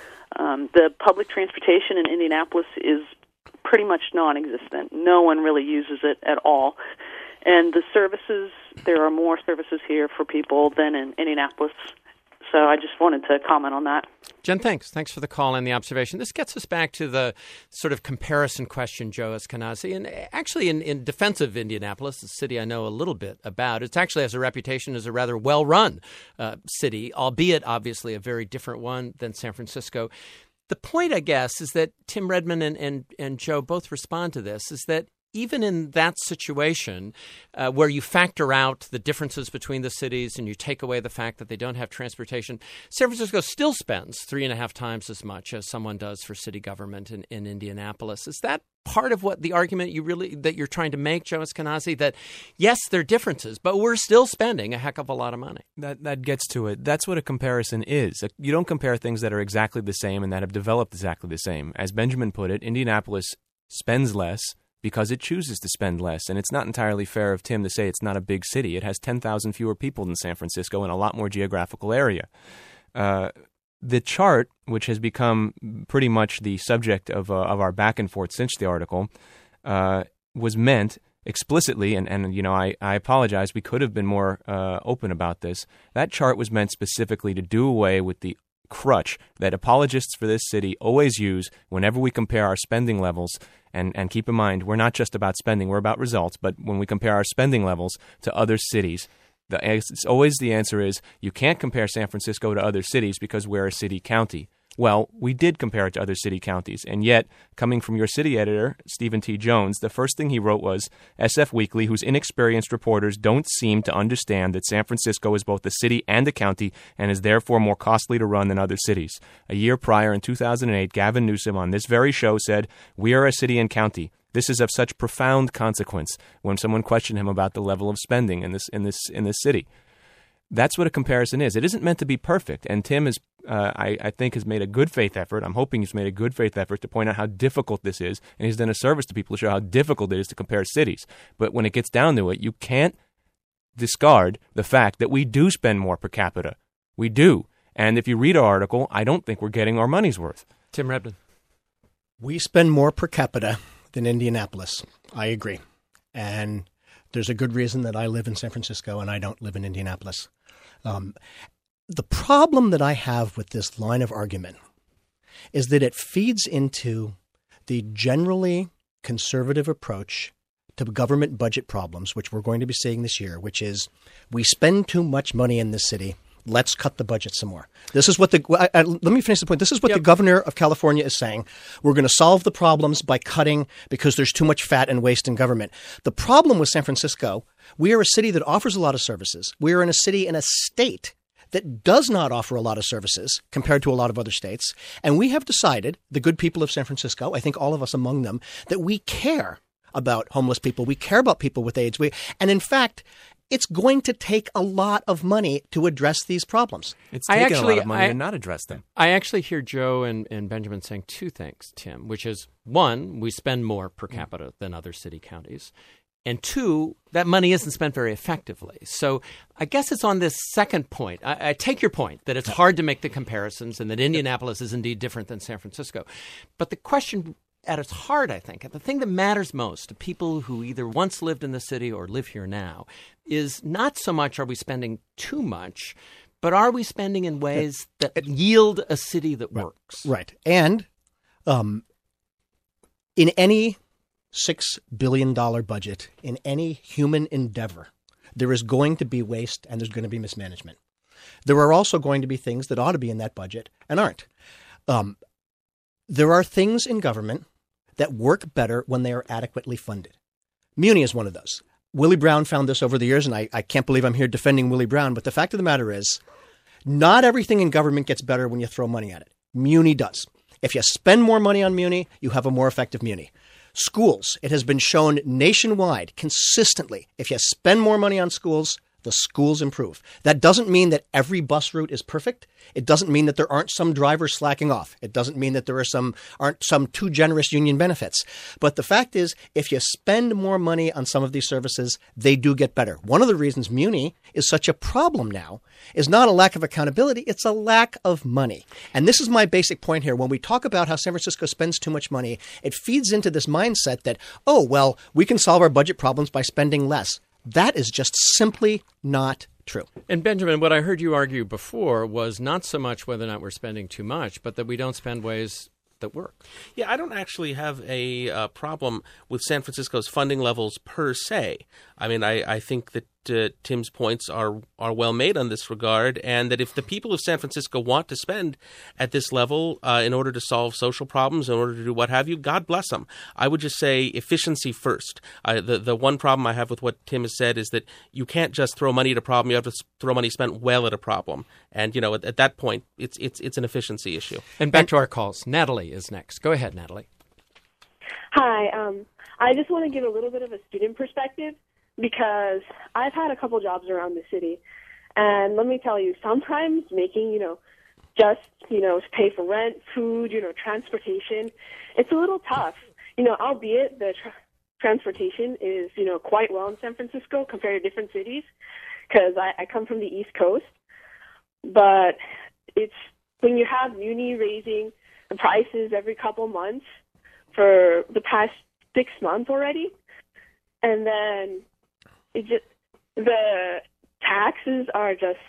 Um, the public transportation in Indianapolis is pretty much non-existent. No one really uses it at all. And the services, there are more services here for people than in Indianapolis. So I just wanted to comment on that. Jen, thanks. Thanks for the call and the observation. This gets us back to the sort of comparison question, Joe Eskenazi. And actually, in, in defense of Indianapolis, the city I know a little bit about, it actually has a reputation as a rather well-run uh, city, albeit obviously a very different one than San Francisco. The point, I guess, is that Tim Redmond and, and, and Joe both respond to this, is that even in that situation uh, where you factor out the differences between the cities and you take away the fact that they don't have transportation, San Francisco still spends three and a half times as much as someone does for city government in, in Indianapolis. Is that part of what the argument you really that you're trying to make, Joe Eskenazi, that yes, there are differences, but we're still spending a heck of a lot of money? That that gets to it. That's what a comparison is. You don't compare things that are exactly the same and that have developed exactly the same. As Benjamin put it, Indianapolis spends less because it chooses to spend less. And it's not entirely fair of Tim to say it's not a big city. It has ten thousand fewer people than San Francisco and a lot more geographical area. Uh, the chart, which has become pretty much the subject of uh, of our back and forth since the article, uh, was meant explicitly, and, and you know, I, I apologize, we could have been more uh, open about this. That chart was meant specifically to do away with the crutch that apologists for this city always use whenever we compare our spending levels. And, and keep in mind, we're not just about spending, we're about results. But when we compare our spending levels to other cities, the, it's always the answer is you can't compare San Francisco to other cities because we're a city county. Well, we did compare it to other city counties, and yet, coming from your city editor, Stephen T. Jones, the first thing he wrote was, S F Weekly, whose inexperienced reporters don't seem to understand that San Francisco is both a city and a county and is therefore more costly to run than other cities. A year prior, in two thousand eight, Gavin Newsom on this very show said, we are a city and county. This is of such profound consequence when someone questioned him about the level of spending in this in this in this city. That's what a comparison is. It isn't meant to be perfect, and Tim is, uh, I, I think, has made a good faith effort. I'm hoping he's made a good faith effort to point out how difficult this is, and he's done a service to people to show how difficult it is to compare cities. But when it gets down to it, you can't discard the fact that we do spend more per capita. We do. And if you read our article, I don't think we're getting our money's worth. Tim Rebden. We spend more per capita than Indianapolis. I agree. And there's a good reason that I live in San Francisco and I don't live in Indianapolis. Um, the problem that I have with this line of argument is that it feeds into the generally conservative approach to government budget problems, which we're going to be seeing this year, which is we spend too much money in this city. Let's cut the budget some more. This is what the I, I, let me finish the point. This is what yep. the governor of California is saying. We're going to solve the problems by cutting because there's too much fat and waste in government. The problem with San Francisco, we are a city that offers a lot of services. We are in a city in a state that does not offer a lot of services compared to a lot of other states. And we have decided, the good people of San Francisco, I think all of us among them, that we care about homeless people. We care about people with AIDS. We, and in fact, it's going to take a lot of money to address these problems. It's taking actually, a lot of money I, to not address them. I actually hear Joe and, and Benjamin saying two things, Tim, which is, one, we spend more per capita than other city counties. And two, that money isn't spent very effectively. So I guess it's on this second point. I, I take your point that it's hard to make the comparisons and that Indianapolis is indeed different than San Francisco. But the question at its heart, I think, and the thing that matters most to people who either once lived in the city or live here now is not so much are we spending too much, but are we spending in ways that it, yield a city that right, works? Right. And um, in any six billion dollars budget, in any human endeavor, there is going to be waste and there's going to be mismanagement. There are also going to be things that ought to be in that budget and aren't. Um, there are things in government that work better when they are adequately funded. Muni is one of those. Willie Brown found this over the years, and I, I can't believe I'm here defending Willie Brown, but the fact of the matter is, not everything in government gets better when you throw money at it. Muni does. If you spend more money on Muni, you have a more effective Muni. Schools, it has been shown nationwide consistently, if you spend more money on schools, the schools improve. That doesn't mean that every bus route is perfect. It doesn't mean that there aren't some drivers slacking off. It doesn't mean that there are some aren't some too generous union benefits. But the fact is, if you spend more money on some of these services, they do get better. One of the reasons Muni is such a problem now is not a lack of accountability, it's a lack of money. And this is my basic point here. When we talk about how San Francisco spends too much money, it feeds into this mindset that, oh, well, we can solve our budget problems by spending less. That is just simply not true. And Benjamin, what I heard you argue before was not so much whether or not we're spending too much, but that we don't spend ways that work. Yeah, I don't actually have a uh, problem with San Francisco's funding levels per se. I mean, I, I think that uh, Tim's points are are well made on this regard, and that if the people of San Francisco want to spend at this level uh, in order to solve social problems, in order to do what have you, God bless them. I would just say efficiency first. Uh, the the one problem I have with what Tim has said is that you can't just throw money at a problem. You have to throw money spent well at a problem, and you know at, at that point, it's it's it's an efficiency issue. And back to our calls. Natalie is next. Go ahead, Natalie. Hi. Um, I just want to give a little bit of a student perspective, because I've had a couple jobs around the city, and let me tell you, sometimes making, you know, just, you know, pay for rent, food, you know, transportation, it's a little tough. You know, albeit the tra- transportation is, you know, quite well in San Francisco compared to different cities, because I, I come from the East Coast, but it's when you have Muni raising the prices every couple months for the past six months already, and then it just the taxes are just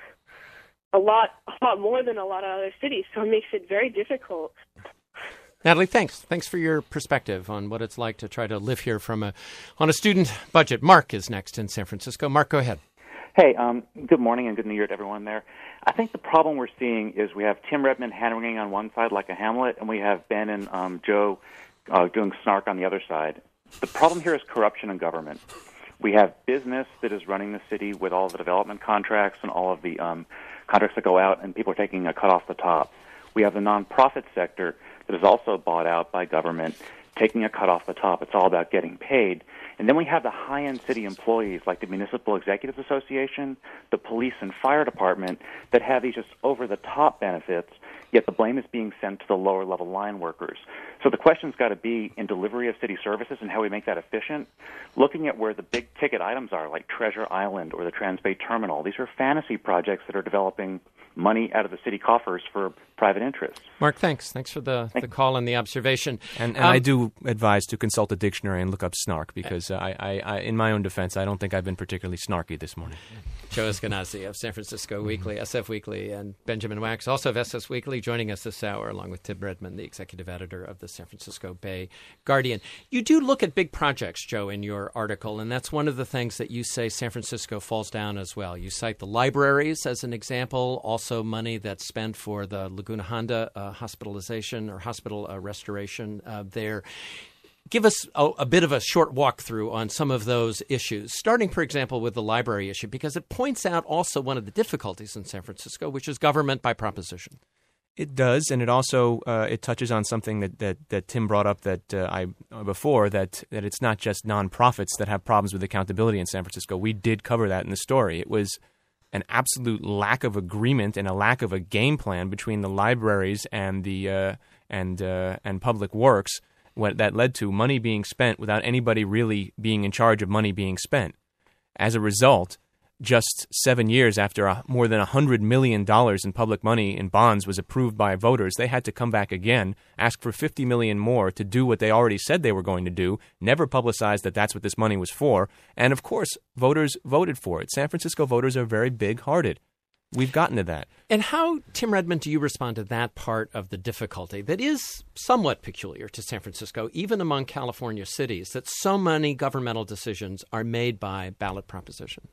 a lot, a lot more than a lot of other cities, so it makes it very difficult. Natalie, thanks. Thanks for your perspective on what it's like to try to live here from a on a student budget. Mark is next in San Francisco. Mark, go ahead. Hey, um, good morning and good New Year to everyone there. I think the problem we're seeing is we have Tim Redmond hand-wringing on one side like a Hamlet, and we have Ben and um, Joe uh, doing snark on the other side. The problem here is corruption in government. We have business that is running the city with all the development contracts and all of the um, contracts that go out, and people are taking a cut off the top. We have the nonprofit sector that is also bought out by government, taking a cut off the top. It's all about getting paid. And then we have the high-end city employees like the Municipal Executives Association, the police and fire department that have these just over-the-top benefits, yet the blame is being sent to the lower-level line workers. So the question's got to be in delivery of city services and how we make that efficient, looking at where the big-ticket items are, like Treasure Island or the Transbay Terminal. These are fantasy projects that are developing money out of the city coffers for private interests. Mark, thanks. Thanks for the, the call and the observation. And, and um, I do advise to consult a dictionary and look up snark because uh, I, I, I, in my own defense, I don't think I've been particularly snarky this morning. Joe Eskenazi of San Francisco Weekly, S F Weekly, and Benjamin Wax, also of S F Weekly, joining us this hour, along with Tim Redmond, the executive editor of the San Francisco Bay Guardian. You do look at big projects, Joe, in your article, and that's one of the things that you say San Francisco falls down as well. You cite the libraries as an example, also money that's spent for the Laguna Honda uh, hospitalization or hospital uh, restoration uh, there. Give us a, a bit of a short walkthrough on some of those issues, starting, for example, with the library issue, because it points out also one of the difficulties in San Francisco, which is government by proposition. It does, and it also uh, it touches on something that, that, that Tim brought up that uh, I uh, before that that it's not just nonprofits that have problems with accountability in San Francisco. We did cover that in the story. It was an absolute lack of agreement and a lack of a game plan between the libraries and the uh, and uh, and public works. What that led to money being spent without anybody really being in charge of money being spent. As a result, just seven years after a, more than one hundred million dollars in public money in bonds was approved by voters, they had to come back again, ask for fifty million dollars more to do what they already said they were going to do, never publicized that that's what this money was for, and of course, voters voted for it. San Francisco voters are very big-hearted. We've gotten to that. And how, Tim Redmond, do you respond to that part of the difficulty that is somewhat peculiar to San Francisco, even among California cities, that so many governmental decisions are made by ballot proposition?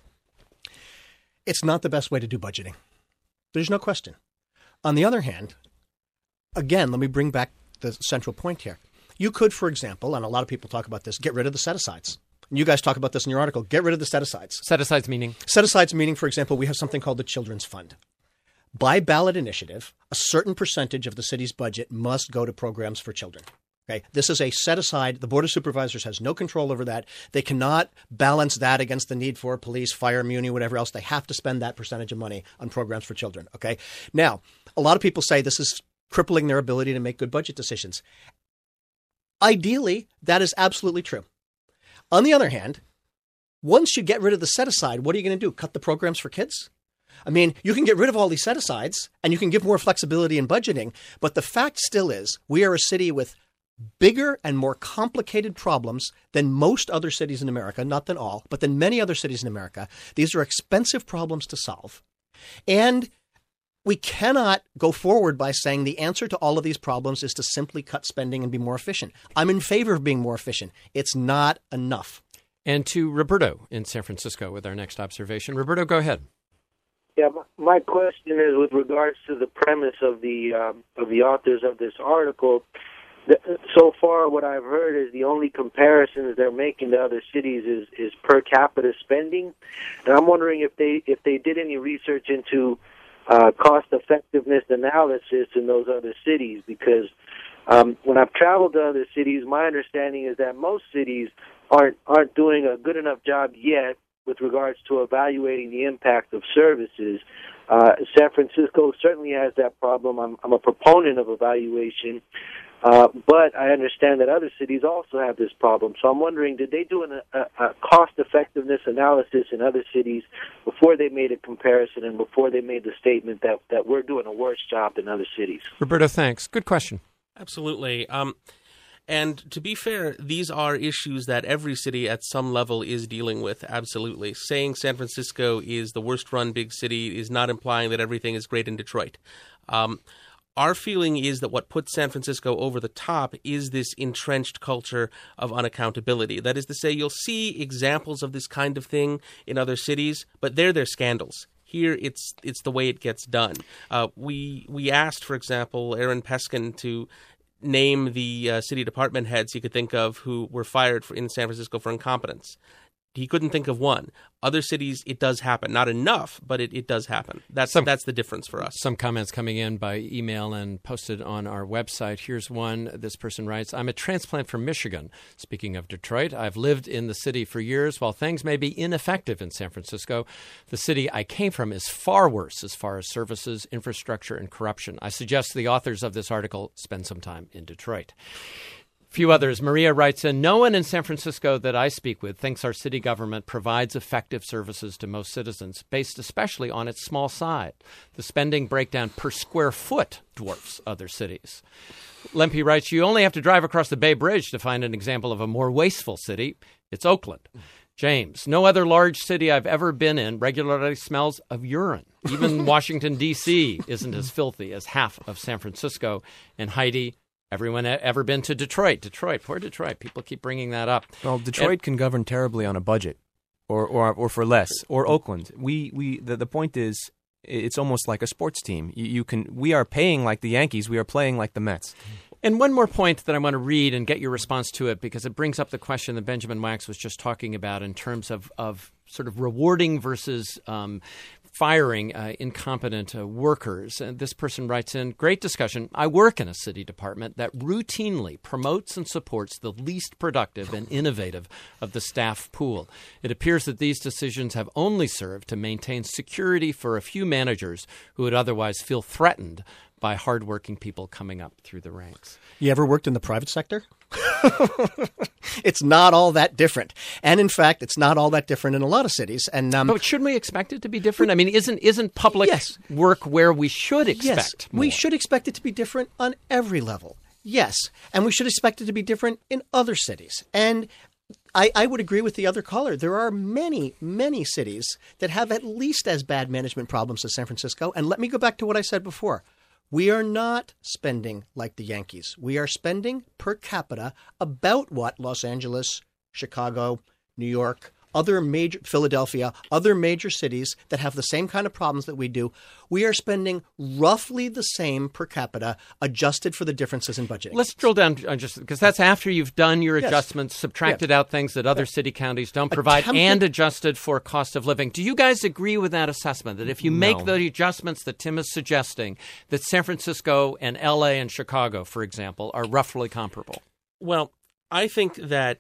It's not the best way to do budgeting. There's no question. On the other hand, again, let me bring back the central point here. You could, for example, and a lot of people talk about this, get rid of the set-asides. You guys talk about this in your article. Get rid of the set-asides. Set-asides meaning? Set-asides meaning, for example, we have something called the Children's Fund. By ballot initiative, a certain percentage of the city's budget must go to programs for children. Okay, this is a set-aside. The Board of Supervisors has no control over that. They cannot balance that against the need for police, fire, muni, whatever else. They have to spend that percentage of money on programs for children. Okay. Now, a lot of people say this is crippling their ability to make good budget decisions. Ideally, that is absolutely true. On the other hand, once you get rid of the set-aside, what are you going to do? Cut the programs for kids? I mean, you can get rid of all these set-asides and you can give more flexibility in budgeting, but the fact still is we are a city with bigger and more complicated problems than most other cities in America, not than all, but than many other cities in America. These are expensive problems to solve. And we cannot go forward by saying the answer to all of these problems is to simply cut spending and be more efficient. I'm in favor of being more efficient. It's not enough. And to Roberto in San Francisco with our next observation. Roberto, go ahead. Yeah, my question is with regards to the premise of the um, of the authors of this article. So far, what I've heard is the only comparisons they're making to other cities is, is per capita spending, and I'm wondering if they if they did any research into uh, cost effectiveness analysis in those other cities. Because um, when I've traveled to other cities, my understanding is that most cities aren't aren't doing a good enough job yet with regards to evaluating the impact of services. Uh, San Francisco certainly has that problem. I'm, I'm a proponent of evaluation. Uh, but I understand that other cities also have this problem. So I'm wondering, did they do an, a, a cost-effectiveness analysis in other cities before they made a comparison and before they made the statement that, that we're doing a worse job than other cities? Roberto, thanks. Good question. Absolutely. Um, and to be fair, these are issues that every city at some level is dealing with, absolutely. Saying San Francisco is the worst-run big city is not implying that everything is great in Detroit. Um Our feeling is that what puts San Francisco over the top is this entrenched culture of unaccountability. That is to say, you'll see examples of this kind of thing in other cities, but they're their scandals. Here, it's it's the way it gets done. Uh, we we asked, for example, Aaron Peskin to name the uh, city department heads he could think of who were fired for, in San Francisco for incompetence. He couldn't think of one. Other cities, it does happen. Not enough, but it, it does happen. That's some, that's the difference for us. Some comments coming in by email and posted on our website. Here's one. This person writes, I'm a transplant from Michigan. Speaking of Detroit, I've lived in the city for years. While things may be ineffective in San Francisco, the city I came from is far worse as far as services, infrastructure, and corruption. I suggest the authors of this article spend some time in Detroit. Few others. Maria writes in, no one in San Francisco that I speak with thinks our city government provides effective services to most citizens, based especially on its small size. The spending breakdown per square foot dwarfs other cities. Lempe writes, you only have to drive across the Bay Bridge to find an example of a more wasteful city. It's Oakland. James, no other large city I've ever been in regularly smells of urine. Even Washington, D C isn't as filthy as half of San Francisco. And Heidi, everyone ever been to Detroit? Detroit, poor Detroit. People keep bringing that up. Well, Detroit and, can govern terribly on a budget, or or or for less. Or Oakland. We we the, the point is, it's almost like a sports team. You, you can we are paying like the Yankees. We are playing like the Mets. And one more point that I want to read and get your response to it, because it brings up the question that Benjamin Wax was just talking about in terms of of sort of rewarding versus um, firing uh, incompetent uh, workers. And this person writes in, great discussion. I work in a city department that routinely promotes and supports the least productive and innovative of the staff pool. It appears that these decisions have only served to maintain security for a few managers who would otherwise feel threatened by hardworking people coming up through the ranks. You ever worked in the private sector? It's not all that different. And in fact, it's not all that different in a lot of cities. And um, But shouldn't we expect it to be different? I mean, isn't isn't public yes. work where we should expect yes. more? We should expect it to be different on every level. Yes. And we should expect it to be different in other cities. And I, I would agree with the other caller. There are many, many cities that have at least as bad management problems as San Francisco. And let me go back to what I said before. We are not spending like the Yankees. We are spending per capita about what Los Angeles, Chicago, New York, other major Philadelphia, other major cities that have the same kind of problems that we do. We are spending roughly the same per capita, adjusted for the differences in budgeting. Let's drill down on just because that's after you've done your yes. adjustments, subtracted yes. out things that other yes. city counties don't provide, Attempted- and adjusted for cost of living. Do you guys agree with that assessment, that if you No. make the adjustments that Tim is suggesting, that San Francisco and L A and Chicago, for example, are roughly comparable? Well, I think that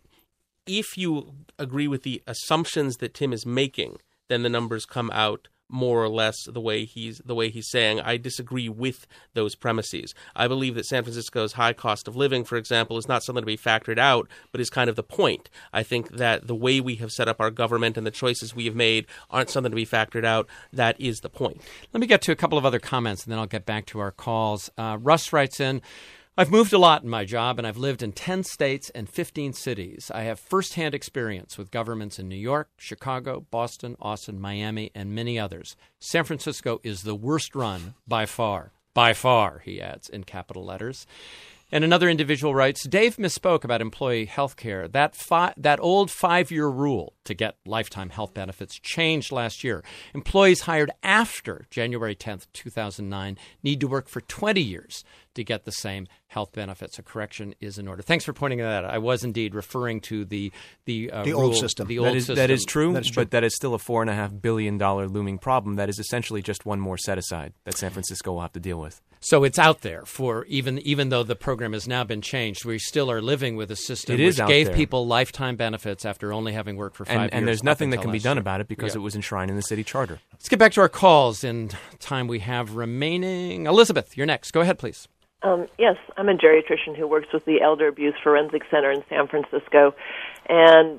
if you agree with the assumptions that Tim is making, then the numbers come out more or less the way he's the way he's saying. I disagree with those premises. I believe that San Francisco's high cost of living, for example, is not something to be factored out, but is kind of the point. I think that the way we have set up our government and the choices we have made aren't something to be factored out. That is the point. Let me get to a couple of other comments, and then I'll get back to our calls. Uh, Russ writes in, I've moved a lot in my job, and I've lived in ten states and fifteen cities. I have firsthand experience with governments in New York, Chicago, Boston, Austin, Miami, and many others. San Francisco is the worst run by far. By far, he adds in capital letters. And another individual writes, Dave misspoke about employee health care. That, fi- that old five-year rule to get lifetime health benefits changed last year. Employees hired after January tenth, two thousand nine need to work for twenty years to get the same health benefits. A correction is in order. Thanks for pointing that out. I was indeed referring to the the, uh, the rule, old system. The that old is, system. That is true, that is true, but that is still a four and a half billion dollar looming problem. That is essentially just one more set aside that San Francisco will have to deal with. So it's out there for even even though the program has now been changed, we still are living with a system it is which out gave there. people lifetime benefits after only having worked for five and, years. And there's nothing that can be done year. about it because yeah. it was enshrined in the city charter. Let's get back to our calls in time we have remaining. Elizabeth, you're next. Go ahead, please. Um, yes, I'm a geriatrician who works with the Elder Abuse Forensic Center in San Francisco, and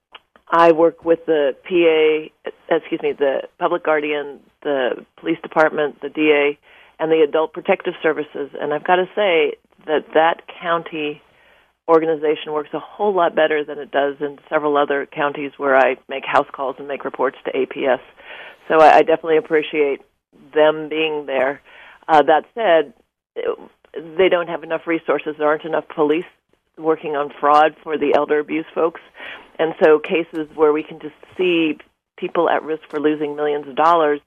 I work with the P A, excuse me, the Public Guardian, the Police Department, the D A, and the Adult Protective Services. And I've got to say that that county organization works a whole lot better than it does in several other counties where I make house calls and make reports to A P S. So I, I definitely appreciate them being there. Uh, that said, they don't have enough resources. There aren't enough police working on fraud for the elder abuse folks. And so cases where we can just see people at risk for losing millions of dollars,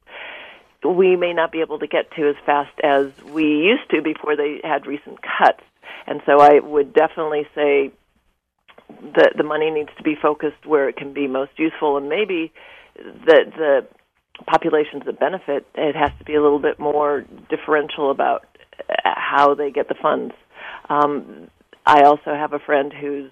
we may not be able to get to as fast as we used to before they had recent cuts. And so I would definitely say that the money needs to be focused where it can be most useful, and maybe the the populations that benefit, it has to be a little bit more differential about how they get the funds. Um, I also have a friend whose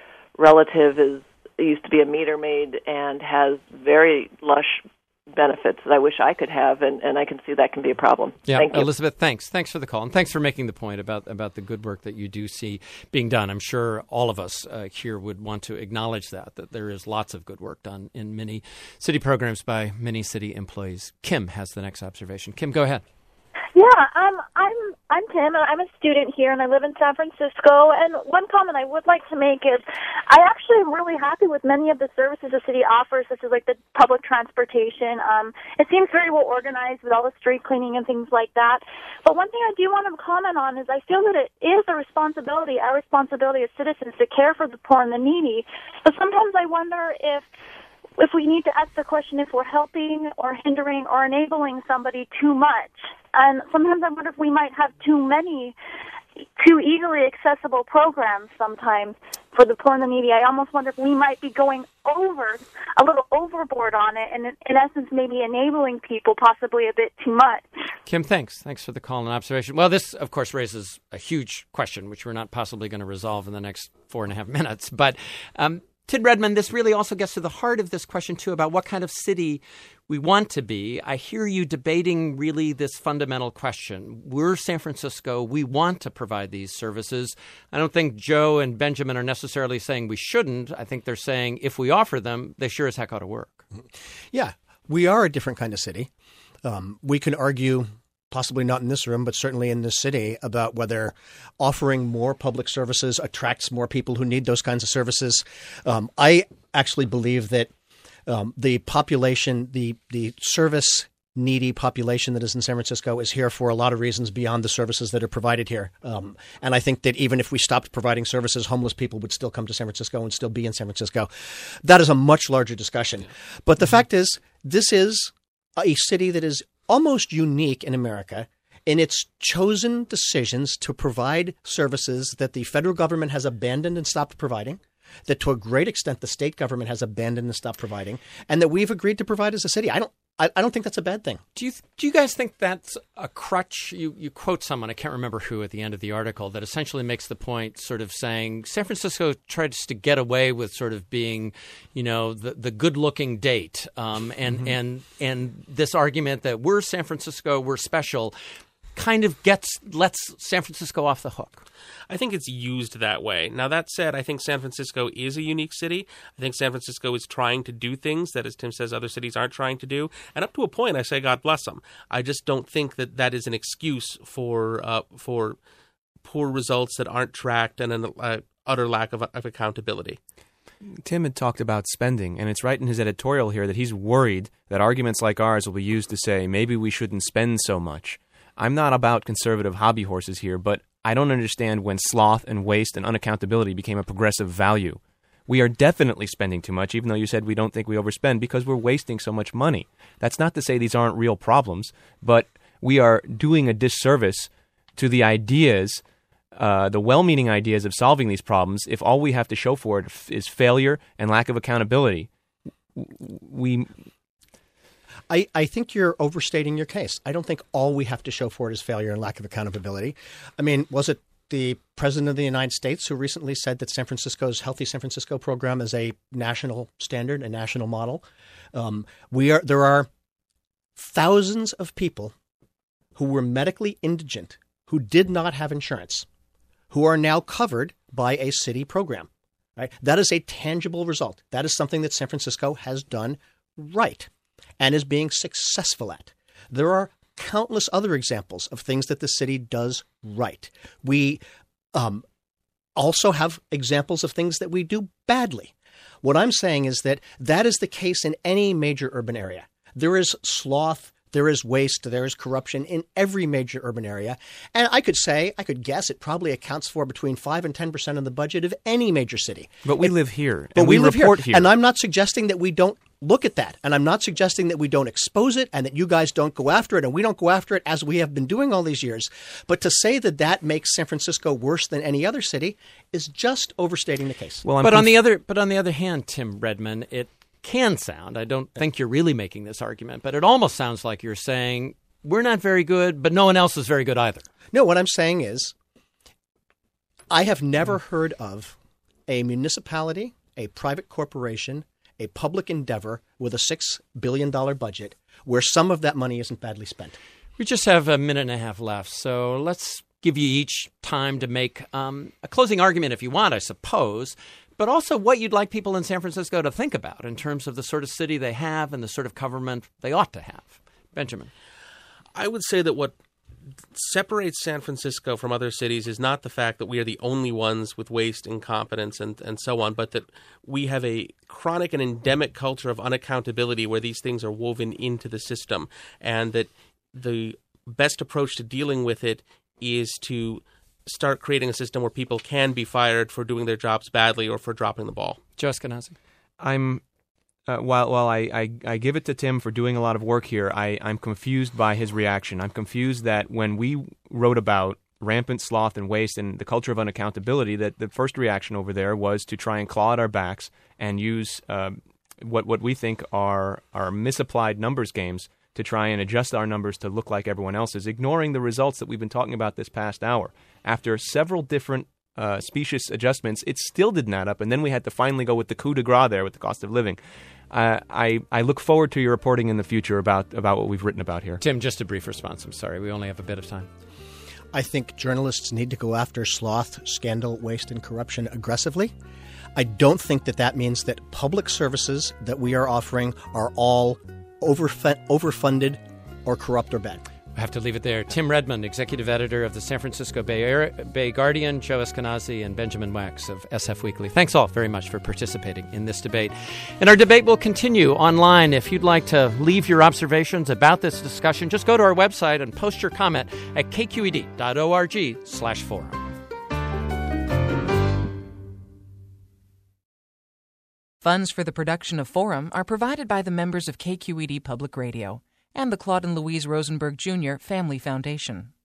relative is used to be a meter maid and has very lush benefits that I wish I could have, and, and I can see that can be a problem. Yeah, Thank you. Elizabeth, thanks. Thanks for the call, and thanks for making the point about, about the good work that you do see being done. I'm sure all of us uh, here would want to acknowledge that, that there is lots of good work done in many city programs by many city employees. Kim has the next observation. Kim, go ahead. Yeah, um, I'm I'm Kim, and I'm a student here, and I live in San Francisco. And one comment I would like to make is I actually am really happy with many of the services the city offers, such as like the public transportation. Um, it seems very well organized with all the street cleaning and things like that. But one thing I do want to comment on is I feel that it is a responsibility, our responsibility as citizens, to care for the poor and the needy. But sometimes I wonder if if we need to ask the question if we're helping or hindering or enabling somebody too much. And sometimes I wonder if we might have too many, too easily accessible programs sometimes for the poor and the needy. I almost wonder if we might be going over, a little overboard on it, and in essence maybe enabling people possibly a bit too much. Kim, thanks. Thanks for the call and observation. Well, this, of course, raises a huge question, which we're not possibly going to resolve in the next four and a half minutes. But um, Tid Redmond, this really also gets to the heart of this question, too, about what kind of city we want to be. I hear you debating really this fundamental question. We're San Francisco. We want to provide these services. I don't think Joe and Benjamin are necessarily saying we shouldn't. I think they're saying if we offer them, they sure as heck ought to work. Yeah, we are a different kind of city. Um, we can argue, possibly not in this room, but certainly in this city, about whether offering more public services attracts more people who need those kinds of services. Um, I actually believe that um, the population, the the service needy population that is in San Francisco is here for a lot of reasons beyond the services that are provided here. Um, and I think that even if we stopped providing services, homeless people would still come to San Francisco and still be in San Francisco. That is a much larger discussion. But the mm-hmm. fact is, this is a city that is almost unique in America in its chosen decisions to provide services that the federal government has abandoned and stopped providing, that to a great extent the state government has abandoned and stopped providing, and that we've agreed to provide as a city. I don't I, I don't think that's a bad thing. Do you do you guys think that's a crutch? You you quote someone, I can't remember who, at the end of the article, that essentially makes the point, sort of saying San Francisco tries to get away with sort of being, you know, the, the good-looking date, um, and mm-hmm. and and this argument that we're San Francisco, we're special, kind of gets lets San Francisco off the hook. I think it's used that way. Now, that said, I think San Francisco is a unique city. I think San Francisco is trying to do things that, as Tim says, other cities aren't trying to do. And up to a point, I say God bless them. I just don't think that that is an excuse for uh, for poor results that aren't tracked and an uh, utter lack of, of accountability. Tim had talked about spending, and it's right in his editorial here that he's worried that arguments like ours will be used to say maybe we shouldn't spend so much. I'm not about conservative hobby horses here, but I don't understand when sloth and waste and unaccountability became a progressive value. We are definitely spending too much, even though you said we don't think we overspend, because we're wasting so much money. That's not to say these aren't real problems, but we are doing a disservice to the ideas, uh, the well-meaning ideas of solving these problems, if all we have to show for it is failure and lack of accountability. We... I, I think you're overstating your case. I don't think all we have to show for it is failure and lack of accountability. I mean, was it the President of the United States who recently said that San Francisco's Healthy San Francisco program is a national standard, a national model? Um, we are there are thousands of people who were medically indigent who did not have insurance, who are now covered by a city program. Right? That is a tangible result. That is something that San Francisco has done right and is being successful at. There are countless other examples of things that the city does right. We um, also have examples of things that we do badly. What I'm saying is that that is the case in any major urban area. There is sloth, there is waste, there is corruption in every major urban area. And I could say, I could guess it probably accounts for between five and ten percent of the budget of any major city. But we it, live here. But and we, we live report here. here. And I'm not suggesting that we don't look at that. And I'm not suggesting that we don't expose it and that you guys don't go after it and we don't go after it as we have been doing all these years. But to say that that makes San Francisco worse than any other city is just overstating the case. Well, but conf- on the other, but on the other hand, Tim Redmond, it can sound, I don't think you're really making this argument, but it almost sounds like you're saying we're not very good, but no one else is very good either. No, what I'm saying is I have never heard of a municipality, a private corporation, a public endeavor with a six billion dollars budget where some of that money isn't badly spent. We just have a minute and a half left, so let's give you each time to make um, a closing argument if you want, I suppose, but also what you'd like people in San Francisco to think about in terms of the sort of city they have and the sort of government they ought to have. Benjamin. I would say that what separates San Francisco from other cities is not the fact that we are the only ones with waste, incompetence, and, and so on, but that we have a chronic and endemic culture of unaccountability where these things are woven into the system, and that the best approach to dealing with it is to start creating a system where people can be fired for doing their jobs badly or for dropping the ball. Joe Eskenazi. I'm Uh, while while I, I, I give it to Tim for doing a lot of work here, I, I'm confused by his reaction. I'm confused that when we wrote about rampant sloth and waste and the culture of unaccountability, that the first reaction over there was to try and claw at our backs and use uh, what what we think are, are misapplied numbers games to try and adjust our numbers to look like everyone else's, ignoring the results that we've been talking about this past hour. After several different uh, specious adjustments, it still didn't add up, and then we had to finally go with the coup de grace there with the cost of living. Uh, I, I look forward to your reporting in the future about, about what we've written about here. Tim, just a brief response. I'm sorry. We only have a bit of time. I think journalists need to go after sloth, scandal, waste, and corruption aggressively. I don't think that that means that public services that we are offering are all overf- overfunded or corrupt or bad. I have to leave it there. Tim Redmond, executive editor of the San Francisco Bay, Area, Bay Guardian, Joe Eskenazi, and Benjamin Wax of S F Weekly. Thanks all very much for participating in this debate. And our debate will continue online. If you'd like to leave your observations about this discussion, just go to our website and post your comment at k q e d dot org slash forum. Funds for the production of Forum are provided by the members of K Q E D Public Radio and the Claude and Louise Rosenberg Junior Family Foundation.